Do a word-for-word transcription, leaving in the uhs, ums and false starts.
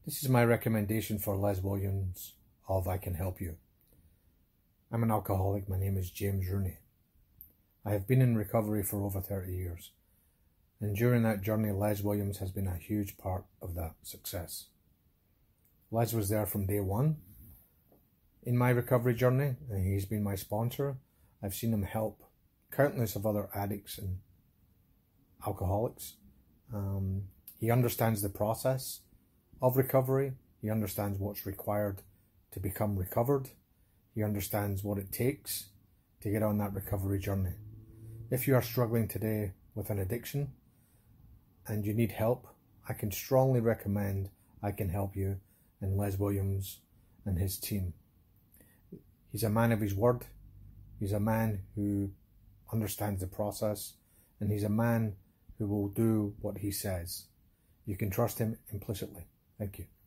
This is my recommendation for Les Williams of I Can Help You. I'm an alcoholic. My name is James Rooney. I have been in recovery for over thirty years, and during that journey Les Williams has been a huge part of that success. Les was there from day one in my recovery journey, and he's been my sponsor. I've seen him help countless of other addicts and alcoholics. Um, he understands the process of recovery. He understands what's required to become recovered. He understands what it takes to get on that recovery journey. If you are struggling today with an addiction and you need help, I can strongly recommend I Can Help You and Les Williams and his team. He's a man of his word. He's a man who understands the process, and he's a man who will do what he says. You can trust him implicitly. Thank you.